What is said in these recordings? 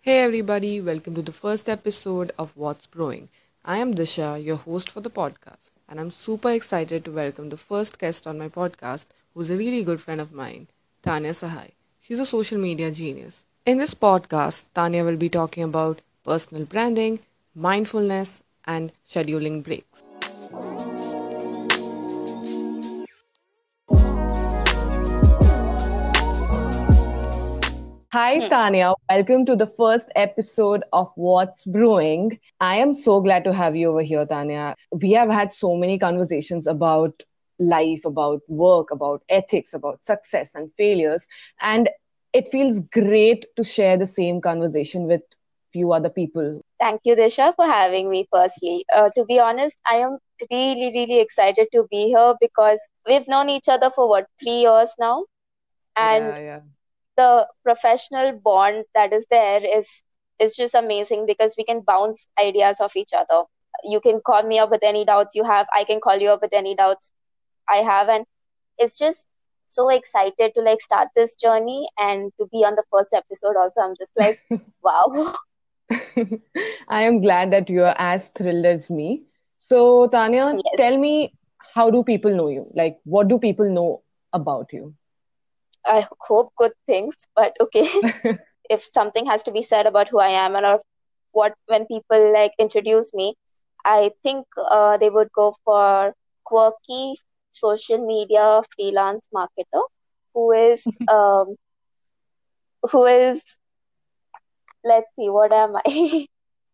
Hey everybody, welcome to the first episode of What's Brewing. I am Disha, your host for the podcast, and I'm super excited to welcome the first guest on my podcast, who's a really good friend of mine, Tanya Sahai. She's a social media genius. In this podcast, Tanya will be talking about personal branding, mindfulness, and scheduling breaks. Hi, Hmm. Tanya. Welcome to the first episode of What's Brewing. I am so glad to have you over here, Tanya. We have had so many conversations about life, about work, about ethics, about success and failures. And it feels great to share the same conversation with few other people. Thank you, Disha, for having me. Firstly, to be honest, I am really, really excited to be here because we've known each other for 3 years now, and Yeah, yeah. the professional bond that is there is just amazing because we can bounce ideas off each other. You can call me up with any doubts you have. I can call you up with any doubts I have, and it's just so excited to start this journey and to be on the first episode. Also, I'm just like, wow. I am glad that you are as thrilled as me. So, Tanya, tell Yes. me, how do people know you? Like, what do people know about you? I hope good things, but okay. If something has to be said about who I am and or what when people introduce me, I think they would go for quirky social media freelance marketer who is um who is let's see, what am I?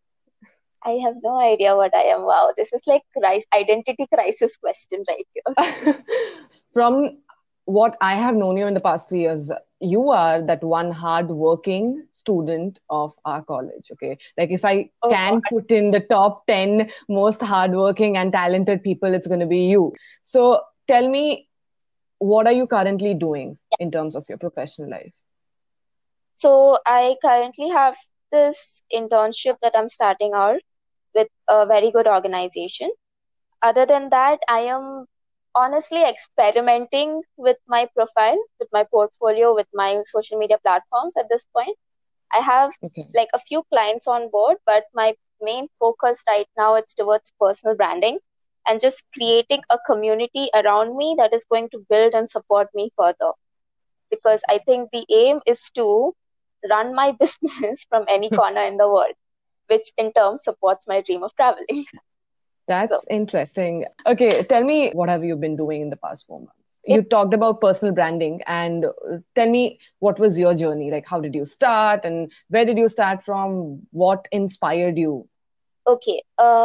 I have no idea what I am. Wow, this is like identity crisis question right here. From what I have known you in the past 3 years, you are that one hard-working student of our college. Okay, like if I Oh can God. put in the top 10 most hardworking and talented people, it's going to be you. So tell me, what are you currently doing in terms of your professional life? So I currently have this internship that I'm starting out with a very good organization. Other than that, I am honestly experimenting with my profile, with my portfolio, with my social media platforms at this point. I have Okay. like a few clients on board, but my main focus right now it's towards personal branding and just creating a community around me that is going to build and support me further. Because I think the aim is to run my business from any corner in the world, which in turn supports my dream of traveling. So That's interesting. Okay, tell me, what have you been doing in the past 4 months? You it's talked about personal branding, and tell me, what was your journey? Like, how did you start, and where did you start from? What inspired you? okay.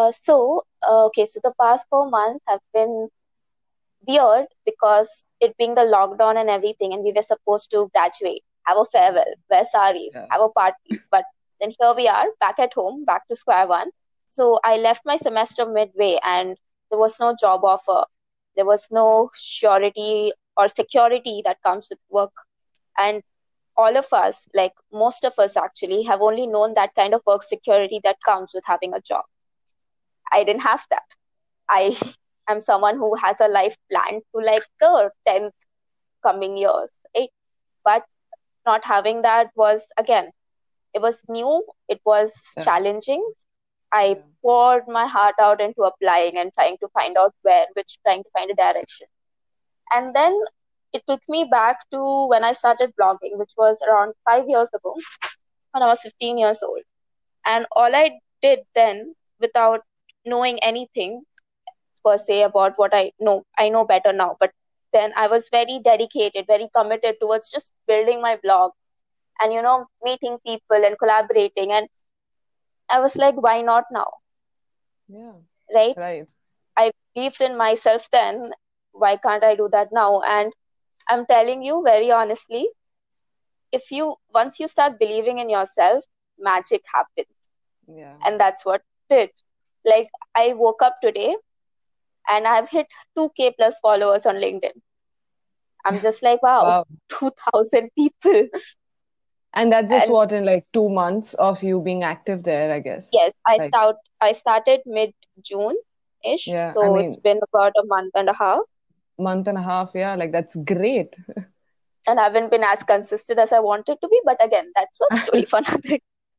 So the past 4 months have been weird because it being the lockdown and everything, and we were supposed to graduate, have a farewell, wear saris, Yeah. have a party. But then here we are, back at home, back to square one. So I left my semester midway, and there was no job offer. There was no surety or security that comes with work. And all of us, like most of us actually, have only known that kind of work security that comes with having a job. I didn't have that. I am someone who has a life planned to like the 10th coming years, right? But not having that was again, it was new, it was Yeah. challenging. I Yeah. poured my heart out into applying and trying to find out trying to find a direction. And then it took me back to when I started blogging, which was around 5 years ago when I was 15 years old. And all I did then, without knowing anything per se about what I know better now. But then I was very dedicated, very committed towards just building my blog and, meeting people and collaborating. And I was like, why not now? Yeah. Right? Right. I believed in myself then. Why can't I do that now? And I'm telling you very honestly, if you once you start believing in yourself, magic happens. Yeah. And that's what it did. Like I woke up today and I've hit 2K plus followers on LinkedIn. I'm just like, wow, Wow. 2000 people. And that's just And what, in like 2 months of you being active there, I guess. yes, Like, I started mid June ish. yeah, I So it's mean, been about a month and a half. month and a half. Yeah, like that's great. And I haven't been as consistent as I wanted to be. But again, that's a story for another.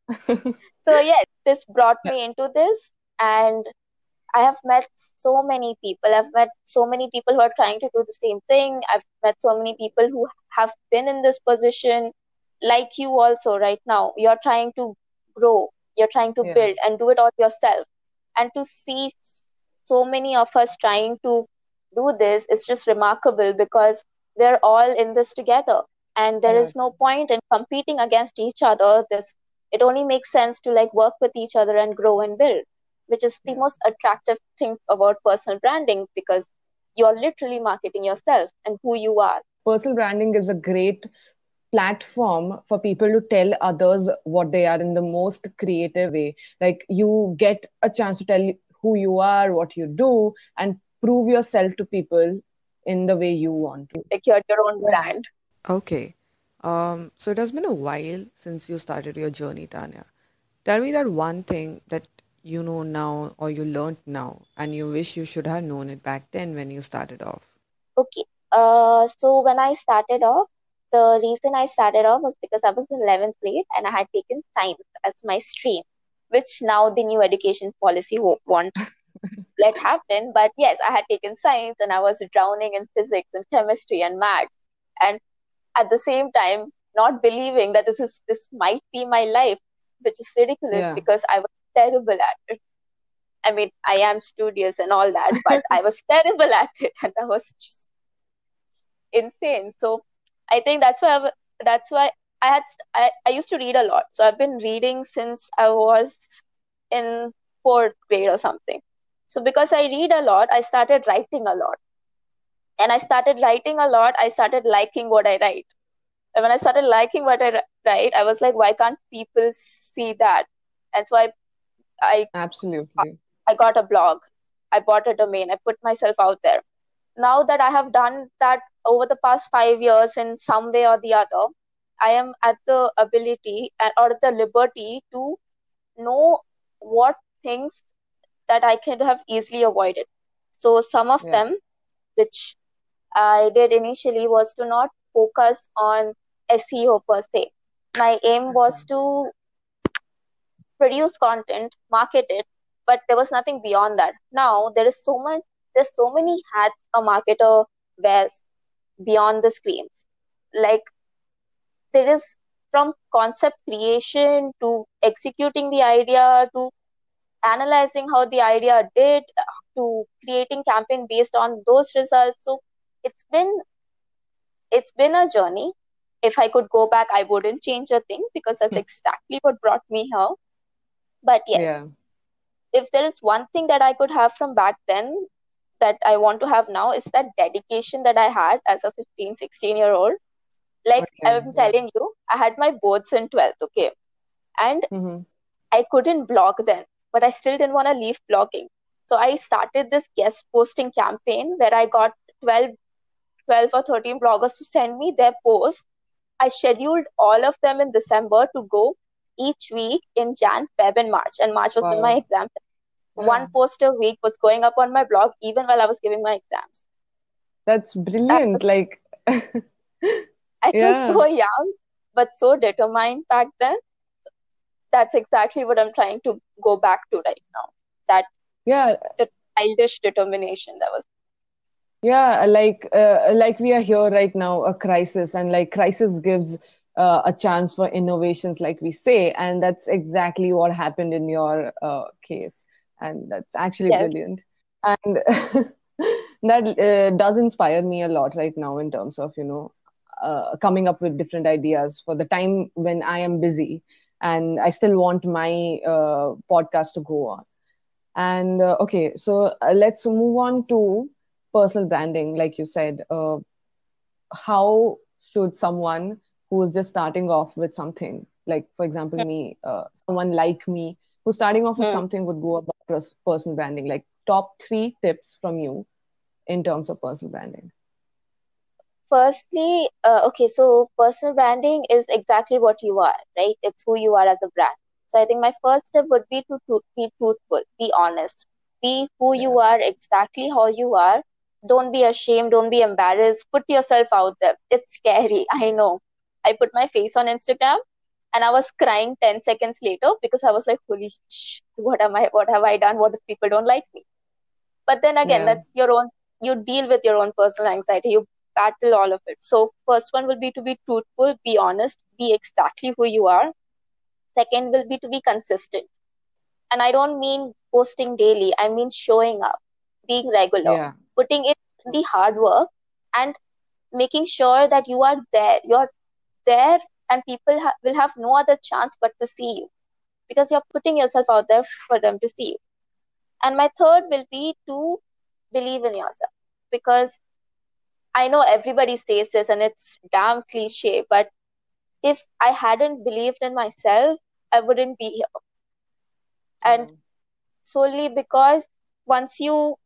So yes, this brought me into this, and I have met so many people. I've met so many people who are trying to do the same thing. I've met so many people who have been in this position, like you also right now. You're trying to grow, you're trying to Yeah, build and do it all yourself. And to see so many of us trying to do this is just remarkable, because we're all in this together. And there yeah, is no point in competing against each other. This It only makes sense to like work with each other and grow and build, which is the yeah. most attractive thing about personal branding, because you're literally marketing yourself and who you are. Personal branding gives a great platform for people to tell others what they are in the most creative way. Like you get a chance to tell who you are, what you do, and prove yourself to people in the way you want to. Like you're your own Yeah. brand. Okay. So it has been a while since you started your journey, Tanya. Tell me that one thing that you know now or you learned now and you wish you should have known it back then when you started off. Okay. So when I started off, the reason I started off was because I was in 11th grade and I had taken science as my stream, which now the new education policy won't let happen. But yes, I had taken science and I was drowning in physics and chemistry and math. And at the same time, not believing that this might be my life, which is ridiculous Yeah. because I was terrible at it. I mean, I am studious and all that, but I was terrible at it, and I was just insane. So I think that's why I used to read a lot. So I've been reading since I was in fourth grade or something. So because I read a lot, I started writing a lot, and I started writing a lot. I started liking what I write. And when I started liking what I write, I was like, why can't people see that? And so I Absolutely. I got a blog. I bought a domain. I put myself out there. Now that I have done that over the past 5 years in some way or the other, I am at the ability or the liberty to know what things that I could have easily avoided. So some of Yeah. them, which I did initially, was to not focus on SEO per se. My aim Okay. was to produce content, market it, but there was nothing beyond that. Now there's so many hats a marketer wears beyond the screens. Like there is, from concept creation to executing the idea to analyzing how the idea did to creating campaign based on those results. So it's been it's been a journey. If I could go back, I wouldn't change a thing, because that's exactly what brought me here. But yes, Yeah. if there is one thing that I could have from back then that I want to have now, is that dedication that I had as a 15, 16-year old. Like Okay. I'm Yeah. telling you, I had my boards in 12th, okay? And Mm-hmm. I couldn't blog then, but I still didn't want to leave blogging. So I started this guest posting campaign where I got 12, 12 or 13 bloggers to send me their posts. I scheduled all of them in December to go each week in Jan, Feb, and March. And March was when my Wow. exam. Yeah. One post a week was going up on my blog even while I was giving my exams. That's That brilliant. was, Like, I was yeah. so young, but so determined back then. That's exactly what I'm trying to go back to right now. That Yeah. the childish determination that was. Yeah, like we are here right now, a crisis, and like crisis gives a chance for innovations, like we say, and that's exactly what happened in your case, and that's actually Yes, brilliant, and that does inspire me a lot right now in terms of coming up with different ideas for the time when I am busy, and I still want my podcast to go on. And okay, so let's move on to personal branding. Like you said, how should someone who is just starting off with something, like for example, me, someone like me who's starting off with hmm. something would go about personal branding? Like top three tips from you in terms of personal branding. Firstly, okay, so personal branding is exactly what you are, right? It's who you are as a brand. So I think my first step would be to be truthful, be honest, be who Yeah, you are, exactly how you are. Don't be ashamed, don't be embarrassed. Put yourself out there. It's scary, I know. I put my face on Instagram, and I was crying 10 seconds later because I was like, holy what have I done? What if people don't like me? But then again, Yeah. that's your own, you deal with your own personal anxiety, you battle all of it. So first one will be to be truthful, be honest, be exactly who you are. Second will be to be consistent. And I don't mean posting daily, I mean showing up, being regular, Yeah. putting in the hard work, and making sure that you are there. You're there, and people will have no other chance but to see you because you're putting yourself out there for them to see you. And my third will be to believe in yourself, because I know everybody says this and it's damn cliche, but if I hadn't believed in myself, I wouldn't be here. Yeah. And solely because once you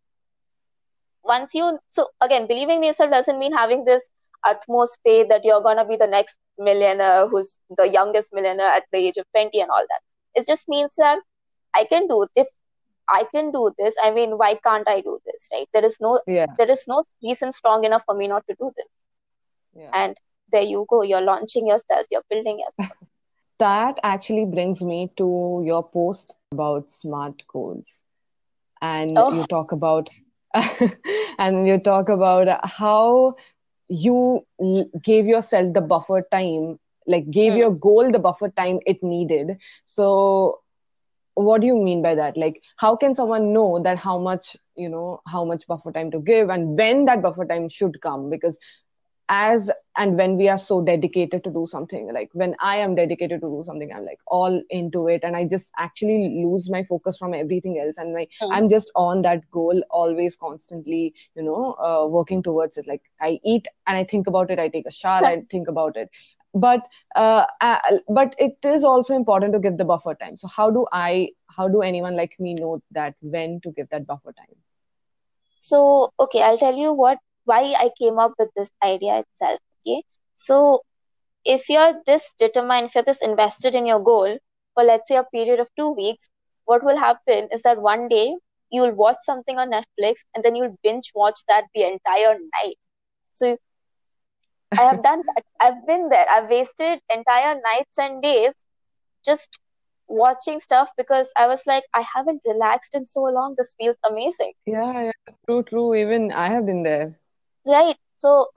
so again, believing in yourself doesn't mean having this utmost faith that you're gonna be the next millionaire who's the youngest millionaire at the age of 20 and all that. It just means that I can do it. If I can do this, I mean, why can't I do this, right? Yeah. There is no reason strong enough for me not to do this. Yeah. And there you go, you're launching yourself, you're building yourself. That actually brings me to your post about SMART goals. And Oh, you talk about and you talk about how you gave yourself the buffer time, like gave hmm. your goal the buffer time it needed. So what do you mean by that? Like, how can someone know that how much, how much buffer time to give and when that buffer time should come? Because as and when we are so dedicated to do something, like when I am dedicated to do something, I'm like all into it, and I just actually lose my focus from everything else, and Hmm. I'm just on that goal always, constantly, working towards it. Like I eat and I think about it, I take a shower, I think about it. But uh, uh, but it is also important to give the buffer time. So how do anyone like me know that when to give that buffer time? So, okay, I'll tell you why I came up with this idea itself. Okay. So, if you're this determined, if you're this invested in your goal for, let's say, a period of 2 weeks, what will happen is that one day you'll watch something on Netflix and then you'll binge watch that the entire night. So, I have done that. I've been there. I've wasted entire nights and days just watching stuff because I was like, I haven't relaxed in so long. This feels amazing. Yeah, yeah, true, true. Even I have been there. Right. So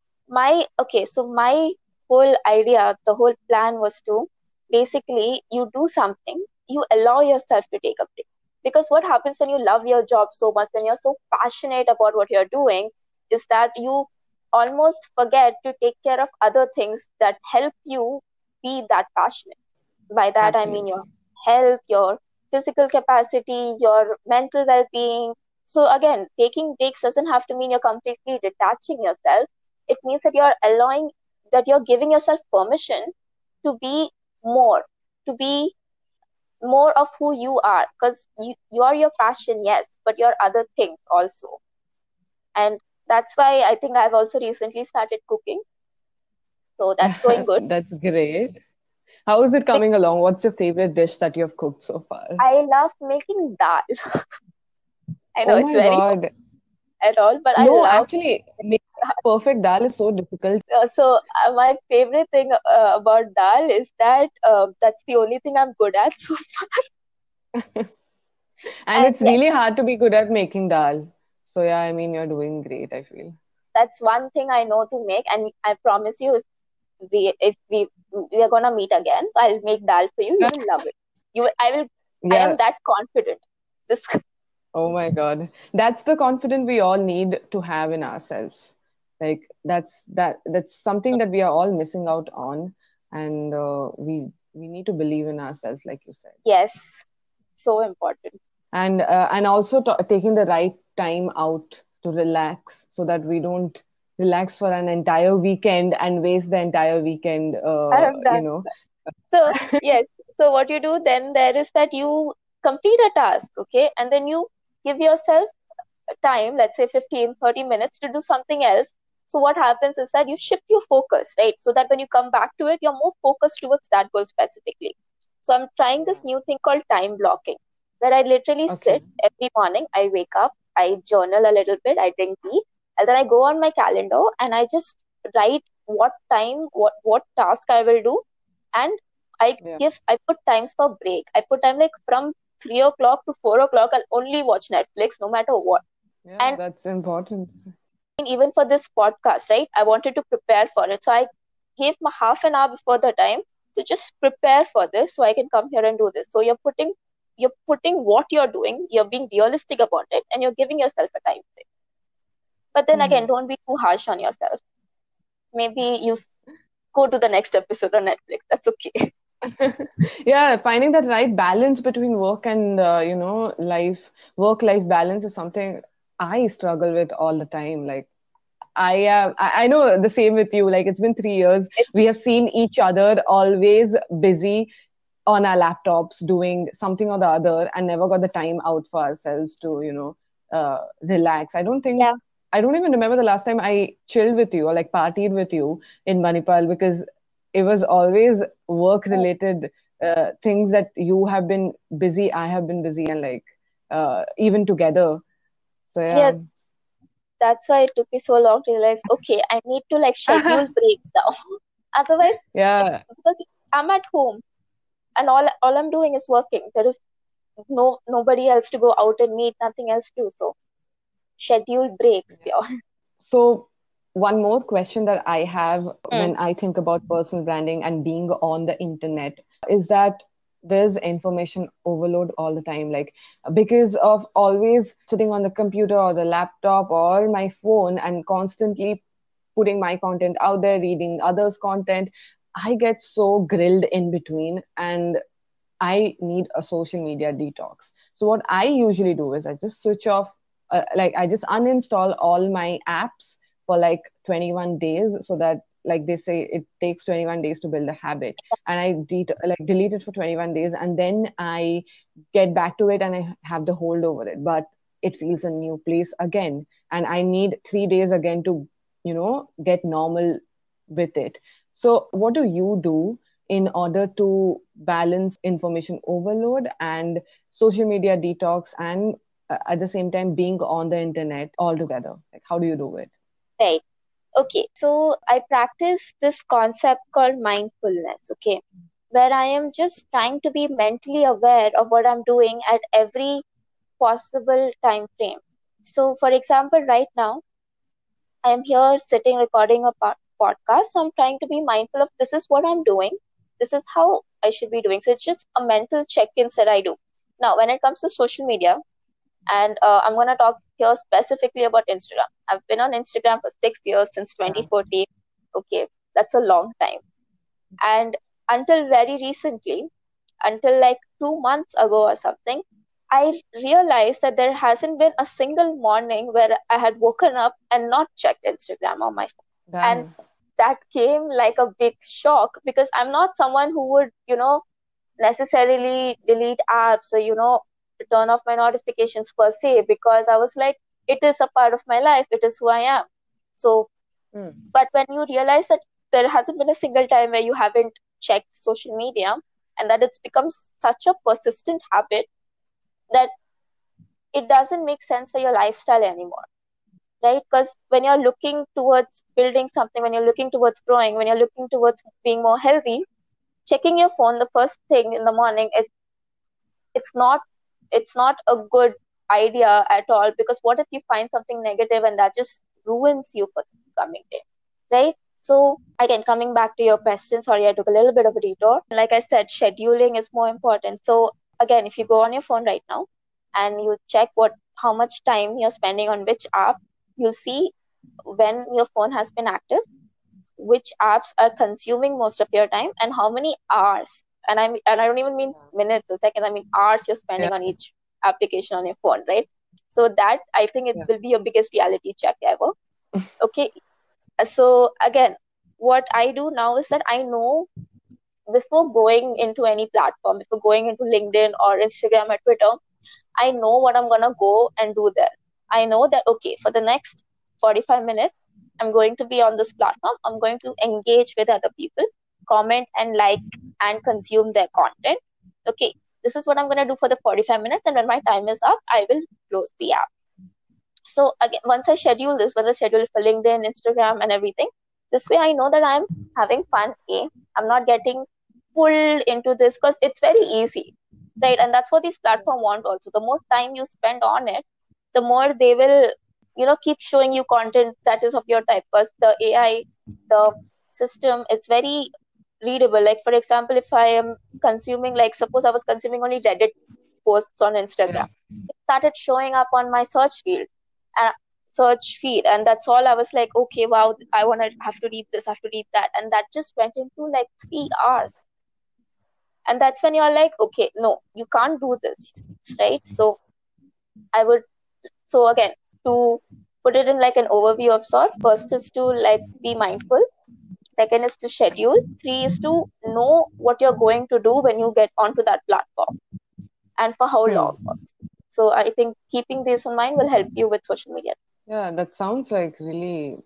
my whole idea, the whole plan was to basically you do something, you allow yourself to take a break. Because what happens when you love your job so much, when you're so passionate about what you're doing, is that you almost forget to take care of other things that help you be that passionate. By that I mean your Absolutely. health, your physical capacity, your mental well-being. So again, taking breaks doesn't have to mean you're completely detaching yourself. It means that you're giving yourself permission to be more, to be more of who you are, because you are your passion, yes, but you're other things also. And that's why I think I've also recently started cooking, so that's going good. That's great. How is it Bec- coming along? What's your favorite dish that you have cooked so far? I love making dal. I know Oh it's my very God. at all, but I No, love. actually, making a perfect dal is so difficult. My favorite thing about dal is that that's the only thing I'm good at so far. And And it's yes, really hard to be good at making dal. So yeah, I mean, you're doing great, I feel. that's one thing I know to make, and I promise you, if we are gonna meet again, I'll make dal for you. You will love it. I Yeah. am that confident. This Oh my God. That's the confidence we all need to have in ourselves. Like that's something that we are all missing out on, and we need to believe in ourselves, like you said. yes, so important. And also taking the right time out to relax so that we don't relax for an entire weekend and waste the entire weekend, I have done. So yes, so what you do then there is that you complete a task, okay, and then you give yourself time, let's say 15-30 minutes to do something else. So what happens is that you shift your focus, right? So that when you come back to it, you're more focused towards that goal specifically. So I'm trying this Yeah. new thing called time blocking, where I literally Okay. sit every morning, I wake up, I journal a little bit, I drink tea, and then I go on my calendar and I just write what time, what task I will do, and Yeah. I put times for break. I put time like from 3 o'clock to 4 o'clock. I'll only watch Netflix no matter what. Yeah, And that's important. even for this podcast, right? I wanted to prepare for it. So I gave my half an hour before the time to just prepare for this so I can come here and do this. So you're putting what you're doing, you're being realistic about it, and you're giving yourself a time frame. But then again, don't be too harsh on yourself. Maybe go to the next episode on Netflix. That's okay. Yeah, finding that right balance between work and work-life balance is something I struggle with all the time. Like I know the same with you. Like it's been 3 years. It's, We have seen each other always busy on our laptops doing something or the other, and never got the time out for ourselves to relax. yeah, I don't even remember the last time I chilled with you or like partied with you in Manipal, because it was always work mm, related things that you have been busy, I have been busy, and like even together. So yeah. yeah. That's why it took me so long to realize, okay, I need to like schedule breaks now. Otherwise, it's Yeah. because I'm at home and all I'm doing is working. There is nobody else to go out and meet, nothing else to do. So schedule breaks, yeah. So, one more question that I have Mm, when I think about personal branding and being on the internet is that there's information overload all the time. Like, because of always sitting on the computer or the laptop or my phone and constantly putting my content out there, reading others' content, I get so grilled in between, and I need a social media detox. So what I usually do is I just switch off, like I just uninstall all my apps for like 21 days, so that like they say it takes 21 days to build a habit, and I delete it for 21 days, and then I get back to it and I have the hold over it. But it feels a new place again, and I need 3 days again to get normal with it. So what do you do in order to balance information overload and social media detox, and at the same time being on the internet all together? Like, how do you do it? right. Okay. So I practice this concept called mindfulness, okay, where I am just trying to be mentally aware of what I'm doing at every possible time frame. So, for example, right now, I am here sitting recording a podcast. So I'm trying to be mindful of this is what I'm doing. This is how I should be doing. So it's just a mental check-ins that I do. Now, when it comes to social media, and I'm going to talk here specifically about Instagram. I've been on Instagram for 6 years since Yeah. 2014. Okay, that's a long time. And until very recently, until like 2 months ago or something, I realized that there hasn't been a single morning where I had woken up and not checked Instagram on my phone. And Damn. that came like a big shock because I'm not someone who would, necessarily delete apps or, turn off my notifications per se, because I was like, it is a part of my life, it is who I am. So, Hmm. but when you realize that there hasn't been a single time where you haven't checked social media and that it's become such a persistent habit that it doesn't make sense for your lifestyle anymore, right? Because when you're looking towards building something, when you're looking towards growing, when you're looking towards being more healthy, checking your phone the first thing in the morning, it's not it's not a good idea at all, because what if you find something negative and that just ruins you for the coming day, right? So again, coming back to your question, sorry, I took a little bit of a detour. Like I said, scheduling is more important. So again, if you go on your phone right now and you check how much time you're spending on which app, you'll see when your phone has been active, which apps are consuming most of your time, and how many hours. And I don't even mean minutes or seconds, I mean hours you're spending Yeah. on each application on your phone, right? So that, I think, it Yeah. will be your biggest reality check ever. Okay. So again, what I do now is that I know, before going into any platform, before going into LinkedIn or Instagram or Twitter, I know what I'm gonna go and do there. I know that, okay, for the next 45 minutes, I'm going to be on this platform. I'm going to engage with other people, comment and like and consume their content. Okay, this is what I'm gonna do for the 45 minutes, and when my time is up, I will close the app. So again, once I schedule this, when I schedule for LinkedIn, Instagram, and everything, this way I know that I'm having fun. A, I'm not getting pulled into this because it's very easy, right? And that's what these platforms want also. The more time you spend on it, the more they will, keep showing you content that is of your type, because the AI, the system is very readable. Like for example, if I am consuming, like suppose I was consuming only Reddit posts on Instagram, Yeah. it started showing up on my search feed, and that's all. I was like, okay, wow, I want to have to read this, have to read that, and that just went into like 3 hours. And that's when you're like, okay, no, you can't do this, right? So I would, so again, to put it in like an overview of sorts, first is to like be mindful, second is to schedule, three is to know what you're going to do when you get onto that platform and for how long. Hmm. So I think keeping this in mind will help you with social media. Yeah, that sounds like really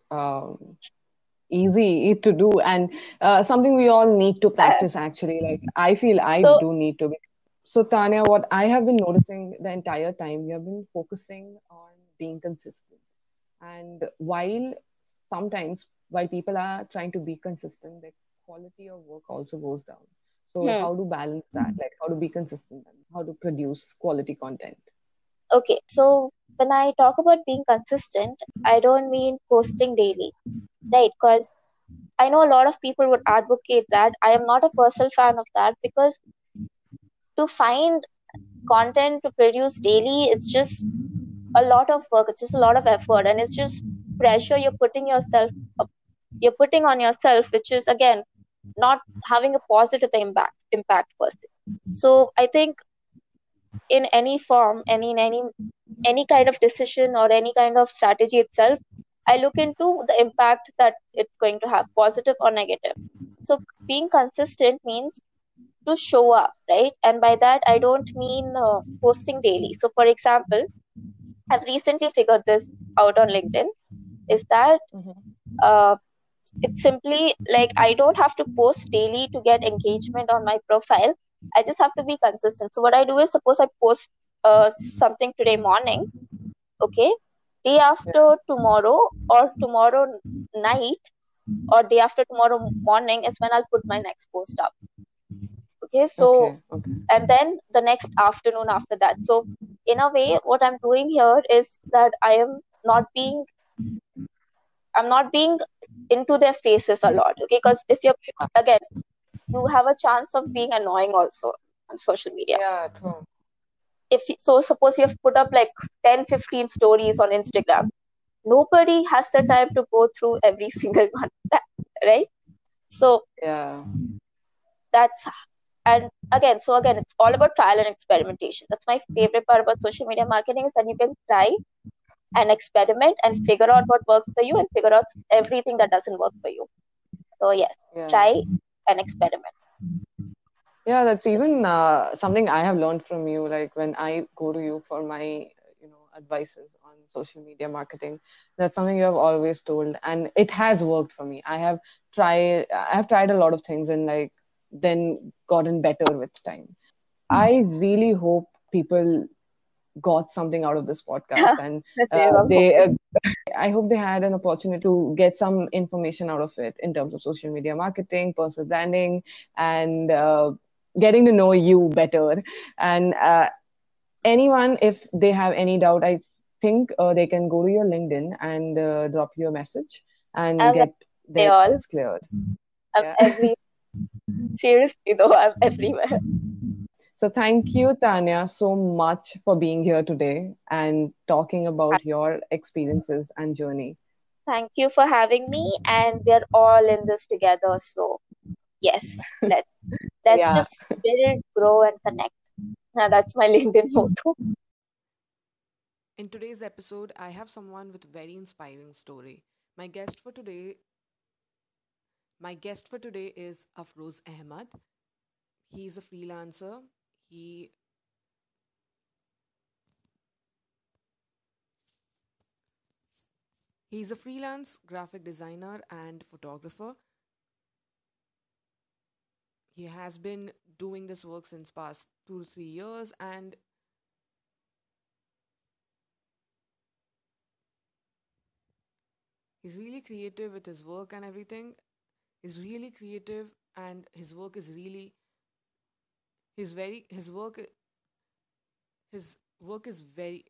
easy to do, and something we all need to Uh, practice actually. Like, I feel I so do need to. So, Tanya, what I have been noticing the entire time, you have been focusing on being consistent. And sometimes, while people are trying to be consistent, the quality of work also goes down. So, hmm, how to balance that? Like, how to be consistent and how to produce quality content? okay, so when I talk about being consistent, I don't mean posting daily, right? Because I know a lot of people would advocate that. I am not a personal fan of that, because to find content to produce daily, it's just a lot of work, it's just a lot of effort, and it's just pressure you're putting on yourself, which is again not having a positive impact per se. So I think in any form, any kind of decision or any kind of strategy itself, I look into the impact that it's going to have, positive or negative. So being consistent means to show up, right? And by that I don't mean posting daily. So for example, I've recently figured this out on LinkedIn, is that Hmm. uh, it's simply like I don't have to post daily to get engagement on my profile. I just have to be consistent. So what I do is, suppose I post something today morning, okay, day after Yeah. tomorrow or tomorrow night or day after tomorrow morning is when I'll put my next post up. Okay, so Okay. Okay. and then the next afternoon after that. So in a way, what I'm doing here is that not being I'm not being into their faces a lot. Okay, because if you're, again, you have a chance of being annoying also on social media. Yeah. True. So suppose you have put up like 10-15 stories on Instagram, nobody has the time to go through every single one, right? So Yeah. that's, and again, it's all about trial and experimentation. That's my favorite part about social media marketing, is that you can try and experiment and figure out what works for you and figure out everything that doesn't work for you. So yes, Yeah. try and experiment. Yeah, that's even something I have learned from you. Like when I go to you for my, advices on social media marketing, that's something you have always told, and it has worked for me. I have tried a lot of things and like then gotten better with time. I really hope people got something out of this podcast, and The same, I'm they hoping. I hope they had an opportunity to get some information out of it in terms of social media marketing, personal branding, and getting to know you better. And anyone, if they have any doubt, I think they can go to your LinkedIn and drop you a message and I'm get they their all. doubts cleared. I'm Yeah. every seriously though, I'm everywhere. So thank you, Tanya, so much for being here today and talking about your experiences and journey. Thank you for having me, and we're all in this together. So yes, let's Yeah. just build, grow, and connect. That's my LinkedIn motto. In today's episode, I have someone with a very inspiring story. My guest for today, my guest for today is Afroz Ahmad. He's a freelancer. He he's a freelance graphic designer and photographer. He has been doing this work since past 2 to 3 years, and he's really creative with his work and everything. He's really creative, and his work is really his work is very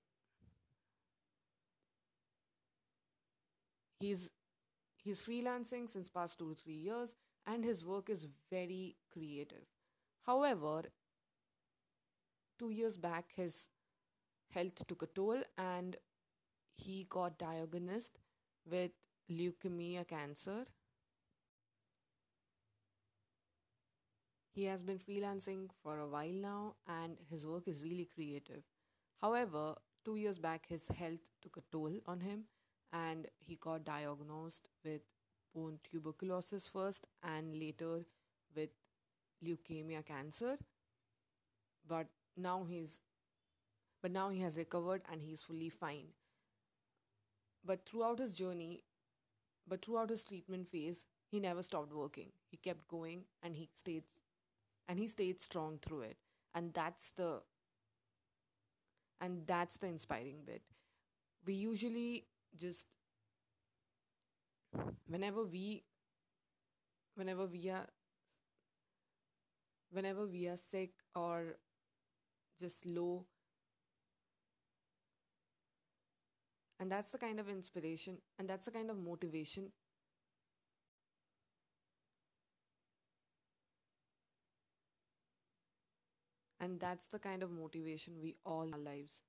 he's he's freelancing since past 2 to 3 years, and his work is very creative. However, 2 years back his health took a toll, and he got diagnosed with leukemia cancer. He has been freelancing for a while now, and his work is really creative. However, 2 years back, his health took a toll on him, and he got diagnosed with bone tuberculosis first, and later with leukemia cancer. But now he's but now he has recovered and he's fully fine. But throughout his journey, but throughout his treatment phase, he never stopped working. He kept going, and he stayed strong through it. And that's the inspiring bit. We usually just whenever we whenever we are whenever we are sick or just low, and that's the kind of inspiration and that's the kind of motivation and that's the kind of motivation we all lives.